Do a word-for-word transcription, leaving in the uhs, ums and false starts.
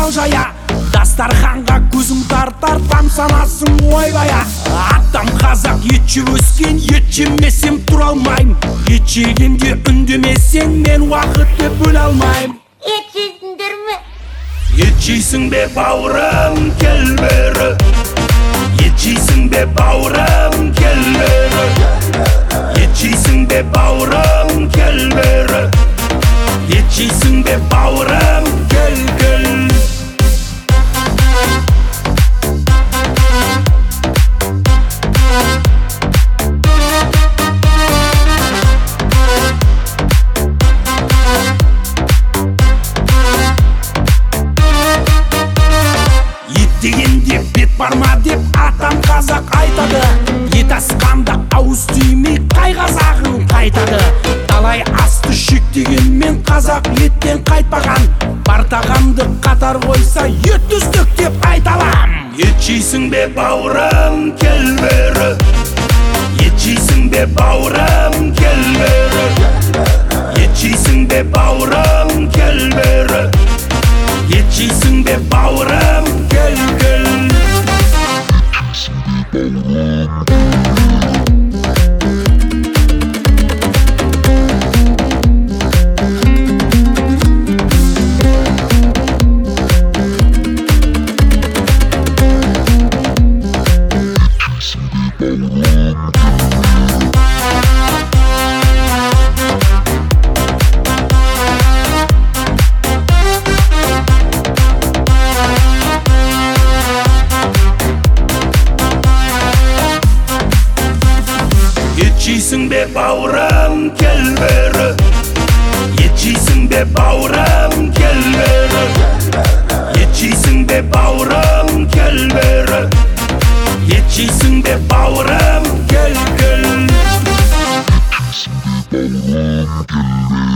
мал жая. Дастарханға көзің тартар, тамсанасың ойбая. Атам қазақ, ет жеп өскен, ет жемесем тұра алмайм. Ет жегенде үндемесең, мен уақытты бөле алмайм. Ет жейсіңдер ме? Ет жейсің бе бауырым, кел бері. Ет жейсің бе бауырым, кел бері. Ет жейсің бе бауырым, кел бері. Ет жейсің бе бауырым, кел кел. Дегенде бет барма деп атам қазақ айтады. Ет асқанда ауыз түймей қай қазағың қайтады. Талай асты шектегенмен қазақ еттен қайтпаған. Бар тағамды қатар қойса ет үздік деп айталам. Ет жейсің бе бауырым, кел бері. Ет жейсің бе бауырым, кел бері. Ет жейсің бе бауырым, кел бері. Ет жейсің бе бауырым, кел кел. Ет жейсің бе бауырым, кел бері. Ет жейсің бе бауырым, кел бері. Ет жейсің бе бауырым, кел бері. Ет жейсің бе бауырым, кел кел.